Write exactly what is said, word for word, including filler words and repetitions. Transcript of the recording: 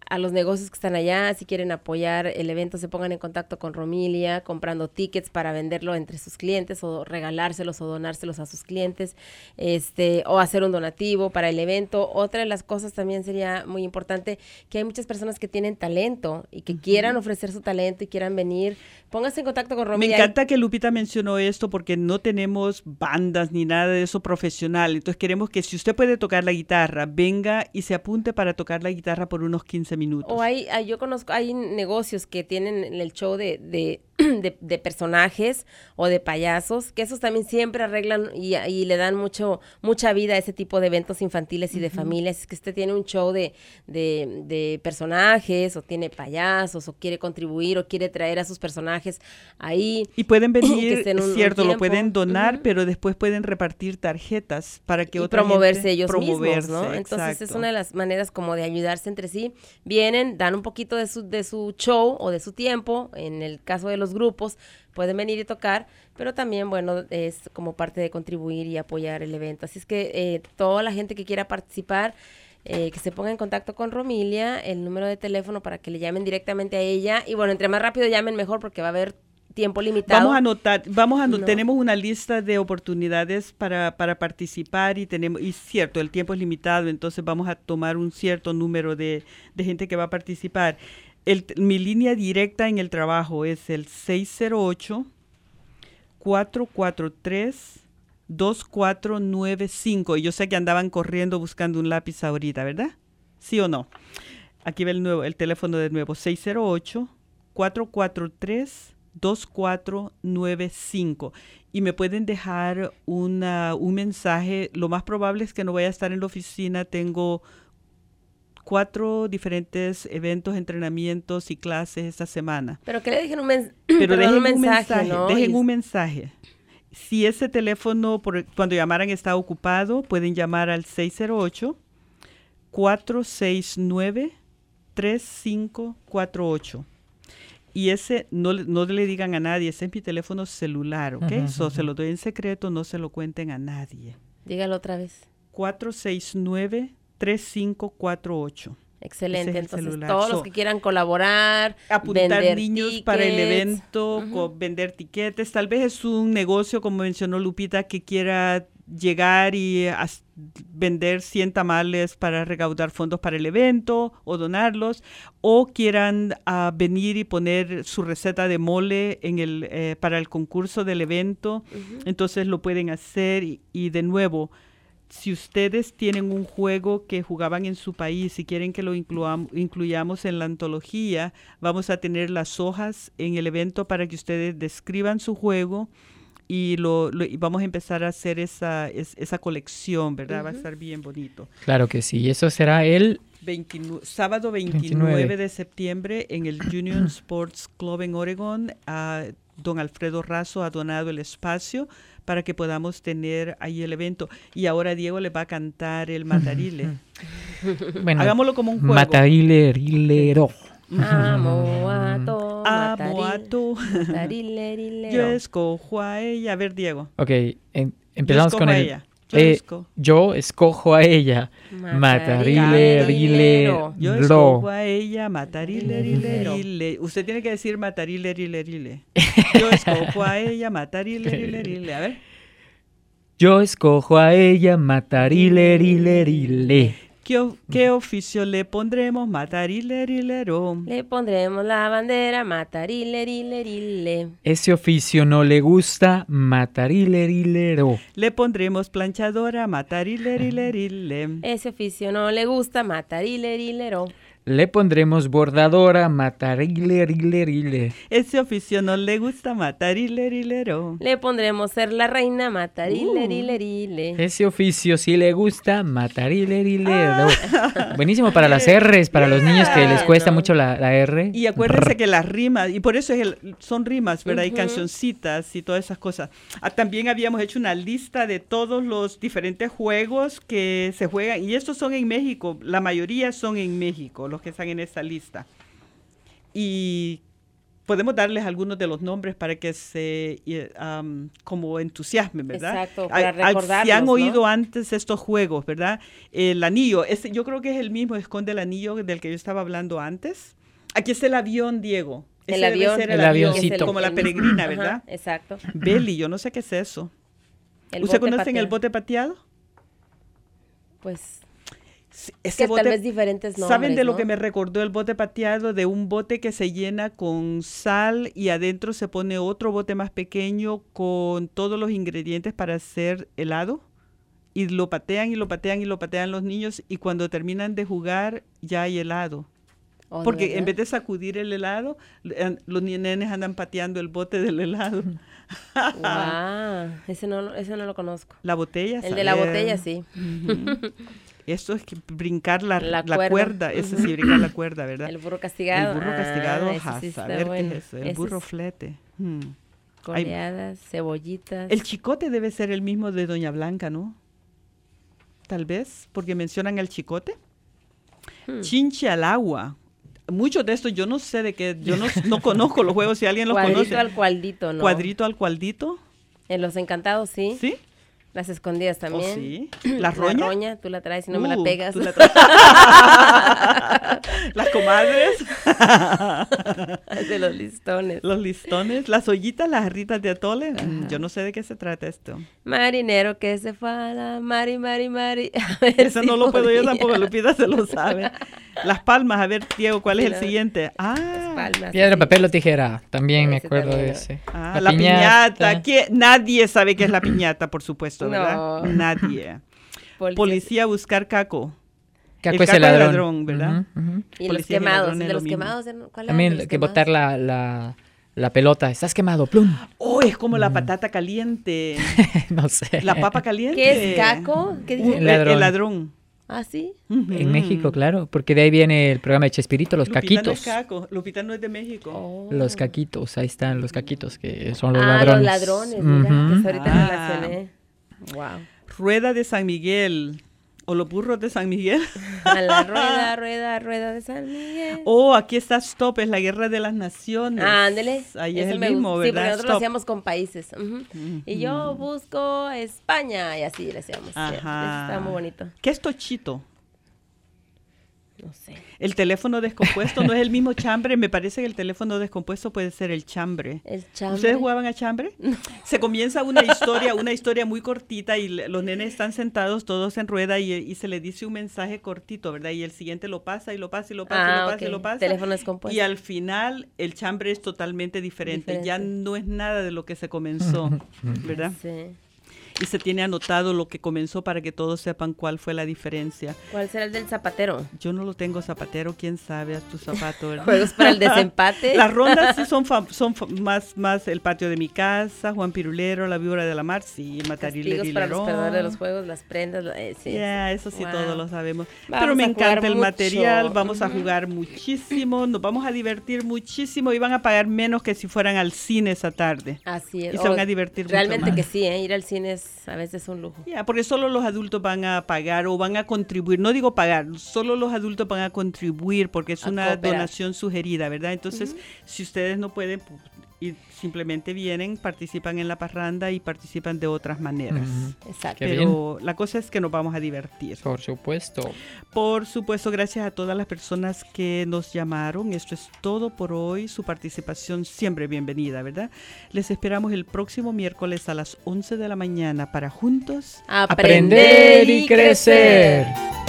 a los negocios que están allá, si quieren apoyar el evento, se pongan en contacto con Romilia, comprando tickets para venderlo entre sus clientes o regalárselos o donárselos a sus clientes, este, o hacer un donativo para el evento. Otra de las cosas también sería muy importante que hay muchas personas que tienen talento y que uh-huh. quieran ofrecer su talento y quieran venir. Pónganse en contacto con Romilia. Me encanta que Lupita mencionó esto porque no tenemos bandas ni nada de eso profesional. Entonces queremos que si usted puede tocar la guitarra, venga y se apunte para tocar la guitarra por unos quince minutos. O hay, hay yo conozco, hay negocios que tienen el show de, de, de, de personajes o de payasos, que esos también siempre arreglan y, y le dan mucho mucha vida a ese tipo de eventos infantiles y de uh-huh. familias. Es que usted tiene un show de, de, de personajes o tiene payasos o quiere contribuir o quiere traer a sus personajes ahí. Y pueden venir, es cierto, un lo pueden donar, uh-huh. pero después pueden repartir tarjetas para que y otra promoverse gente, ellos promoverse, mismos, ¿no? Entonces exacto. es una de las maneras como de ayudarse entre sí. Vienen, dan un poquito de su, de su show o de su tiempo, en el caso de los grupos, pueden venir y tocar, pero también, bueno, es como parte de contribuir y apoyar el evento. Así es que eh, toda la gente que quiera participar, eh, que se ponga en contacto con Romilia, el número de teléfono para que le llamen directamente a ella, y bueno, entre más rápido llamen mejor porque va a haber tiempo limitado. Vamos a anotar, vamos a no. tenemos una lista de oportunidades para, para participar y tenemos, y cierto, el tiempo es limitado, entonces vamos a tomar un cierto número de, de gente que va a participar. El, mi línea directa en el trabajo es el seis cero ocho, cuatro cuatro tres, dos cuatro nueve cinco. Y yo sé que andaban corriendo buscando un lápiz ahorita, ¿verdad? ¿Sí o no? Aquí va el, nuevo, el teléfono de nuevo, seis cero ocho, cuatro cuatro tres, dos cuatro nueve cinco. Y me pueden dejar una, un mensaje. Lo más probable es que no vaya a estar en la oficina. Tengo cuatro diferentes eventos, entrenamientos y clases esta semana. Pero que le dejen un, mens- Pero dejen un un mensaje, mensaje, ¿no? dejen Y... un mensaje. Si ese teléfono, por, cuando llamaran, está ocupado, pueden llamar al seis cero ocho, cuatro seis nueve, tres cinco cuatro ocho. Y ese, no, no le digan a nadie, ese es mi teléfono celular, ¿ok? Uh-huh, so, uh-huh. Se lo doy en secreto, no se lo cuenten a nadie. Dígalo otra vez. cuatro seis nueve, tres cinco cuatro ocho. Excelente, es entonces celular. todos So, los que quieran colaborar, apuntar vender niños tickets. Para el evento, Uh-huh. co- vender tiquetes, tal vez es un negocio, como mencionó Lupita, que quiera llegar y as- vender cien tamales para recaudar fondos para el evento o donarlos, o quieran uh, venir y poner su receta de mole en el eh, para el concurso del evento, uh-huh. Entonces lo pueden hacer y, y de nuevo, si ustedes tienen un juego que jugaban en su país y quieren que lo incluam- incluyamos en la antología, vamos a tener las hojas en el evento para que ustedes describan su juego y, lo, lo, y vamos a empezar a hacer esa, es, esa colección, ¿verdad? Uh-huh. Va a estar bien bonito. Claro que sí. Eso será el... veintinueve, sábado veintinueve, veintinueve de septiembre en el Union Sports Club en Oregon. Uh, don Alfredo Razo ha donado el espacio para que podamos tener ahí el evento. Y ahora Diego le va a cantar el Matarile. Bueno, hagámoslo como un juego. Matarile, rilero. Amo a to, Amo a tu. Matarile, rilero. Yo escojo a ella. A ver, Diego. Ok, en, empezamos Yo con a el... ella. Yo, eh, esco. yo escojo a ella. Matarile, rilero. Yo escojo a ella. Matarile, rile, rile. Usted tiene que decir matarile, rile, rile. Yo escojo a ella. Matarile, rile, rile. A ver. Yo escojo a ella. Matarile, rile, rile. ¿Qué, ¿Qué oficio le pondremos? Matarile, rilero. Le pondremos la bandera, matarile, rile, rile. Ese oficio no le gusta, matarile, rilero. Le pondremos planchadora, matarile, rile, rile. Ese oficio no le gusta, matarile, rilero. Le pondremos bordadora, matarile, rile, rile. Ese oficio no le gusta, matarile, rilero. Le pondremos ser la reina, matarile, Uh. rile, rile. Ese oficio sí le gusta, matarile, rilero. Ah. Buenísimo para las R's, para yeah. los niños que les cuesta no. mucho la, la R. Y acuérdense Brr. que las rimas, y por eso es el, son rimas, ¿verdad? Uh-huh. Y cancioncitas y todas esas cosas. Ah, también habíamos hecho una lista de todos los diferentes juegos que se juegan, y estos son en México, la mayoría son en México, los que están en esta lista. Y podemos darles algunos de los nombres para que se um, como entusiasmen, ¿verdad? Exacto, para a, recordarlos, si han oído ¿no? antes estos juegos, ¿verdad? El anillo, ese, yo creo que es el mismo, esconde el anillo del que yo estaba hablando antes. Aquí está el avión, Diego. El Ese avión. debe ser El el avión, avioncito. como la el- peregrina, ¿verdad? Ajá, exacto. Belly, yo no sé qué es eso. El ¿Usted bote conocen el pateado. bote pateado? Pues Sí, es ese que bote, tal vez diferentes nombres, ¿saben de lo ¿no? que me recordó el bote pateado? De un bote que se llena con sal y adentro se pone otro bote más pequeño con todos los ingredientes para hacer helado. Y lo patean y lo patean y lo patean los niños y cuando terminan de jugar ya hay helado. Oh, ¿de Porque verdad? en vez de sacudir el helado, eh, los nenes andan pateando el bote del helado. Wow, ese no, lo- ese no lo conozco. La botella. El de la saber. botella, sí. Ujú. Esto es que brincar la, La la cuerda. cuerda. Ese Ujú. sí, brincar la cuerda, ¿verdad? El burro castigado. El burro Ah, castigado, ese a sí está saber bueno. qué es eso. El Ese burro es flete. Hmm. Coleadas, cebollitas. El chicote debe ser el mismo de Doña Blanca, ¿no? Tal vez, porque mencionan el chicote. Hmm. Chinche al agua. Muchos de estos yo no sé de qué, yo no, no conozco los juegos, si alguien los Cuadrito conoce. al cualdito, ¿no? Cuadrito al cualdito, En los encantados, sí. ¿sí? Las escondidas ¿O también. sí? ¿La roña? La roña, tú la traes y no me la Uh, pegas. tú la traes. Las comadres, De los listones. los listones, las ollitas, las jarritas de atole. Mm, yo no sé de qué se trata esto. Marinero que se fue a la mari, mari, mari. A ver Eso si no lo puedo yo podía. tampoco, Lupita se lo sabe. Las palmas, a ver, Diego, ¿cuál es Sí, el la- siguiente? Ah, Espaldas, Piedra, así. papel o tijera. También me Ese acuerdo también, de ¿no? ese. ah, la, piñata. ¿Qué? Nadie sabe qué es la piñata, por supuesto, ¿verdad? No. Nadie. Policías. Policía a buscar caco. Caco El es caco el es ladrón. ladrón, ¿verdad? Ujú, ujú. Y los Policías y quemados. ladrones De es lo los mismo. quemados. ¿cuál era de También los que botar quemados? la, la, la pelota. Estás quemado, plum. Oh, es como la patata caliente. No sé. La papa caliente. ¿Qué es caco? ¿Qué Uh, dije? el, El ladrón. el ladrón. Ah, sí. Ujú. En México, claro, porque de ahí viene el programa de Chespirito, los Lupita caquitos. No es caco. Lupita no es de México. Oh. Los caquitos, ahí están los caquitos, que son los ah, ladrones. los ladrones, mira, Ujú. que eso ahorita Ah. relacioné. Wow. Rueda de San Miguel. O los burros de San Miguel. A la rueda, rueda, rueda de San Miguel. Oh, aquí está Stop, es la guerra de las naciones. Ah, ándele. Ahí Ese es el me mismo, gusta. Sí, porque ¿verdad? nosotros lo Stop. hacíamos con países. Ujú. Y yo busco España y así le hacíamos. Sí, Ajá. eso está muy bonito. ¿Qué es tochito? No sé. El teléfono descompuesto no es el mismo chambre. Me parece que el teléfono descompuesto puede ser el chambre. El chambre. ¿Ustedes jugaban a chambre? Se comienza una historia, una historia muy cortita y le- los nenes están sentados todos en rueda y, y se les dice un mensaje cortito, ¿verdad? Y el siguiente lo pasa y lo pasa y lo pasa y Ah, lo pasa ok. y lo pasa. Teléfono descompuesto. Y al final el chambre es totalmente diferente. Ya Diferente. no es nada de lo que se comenzó, ¿verdad? Sí. Y se tiene anotado lo que comenzó para que todos sepan cuál fue la diferencia. ¿Cuál será el del zapatero? Yo no lo tengo zapatero, quién sabe, haz tu zapato, ¿verdad? Juegos para el desempate. Las rondas sí son, fam- son fa- más, más el patio de mi casa, Juan Pirulero, la víbora de la mar, sí, Matarile Castigos para los perdedores de los juegos, las prendas. la- eh, sí. Ya, eso sí Wow. todos lo sabemos. Vamos Pero me a jugar encanta el mucho. material, vamos a Ujú. jugar muchísimo, nos vamos a divertir muchísimo y van a pagar menos que si fueran al cine esa tarde. Así es. Y se van Oh, a divertir mucho Realmente más. que sí, ¿eh? Ir al cine es a veces un lujo. Ya, porque solo los adultos van a pagar o van a contribuir. No digo pagar, solo los adultos van a contribuir porque es A una cooperar. donación sugerida, ¿verdad? Entonces, si ustedes no pueden pues, y simplemente vienen, participan en la parranda y participan de otras maneras. Ujú. Exacto. Qué Pero la cosa es que nos vamos a divertir. Por supuesto. Por supuesto, gracias a todas las personas que nos llamaron. Esto es todo por hoy. Su participación siempre bienvenida, ¿verdad? Les esperamos el próximo miércoles a las once de la mañana para juntos Aprender y crecer.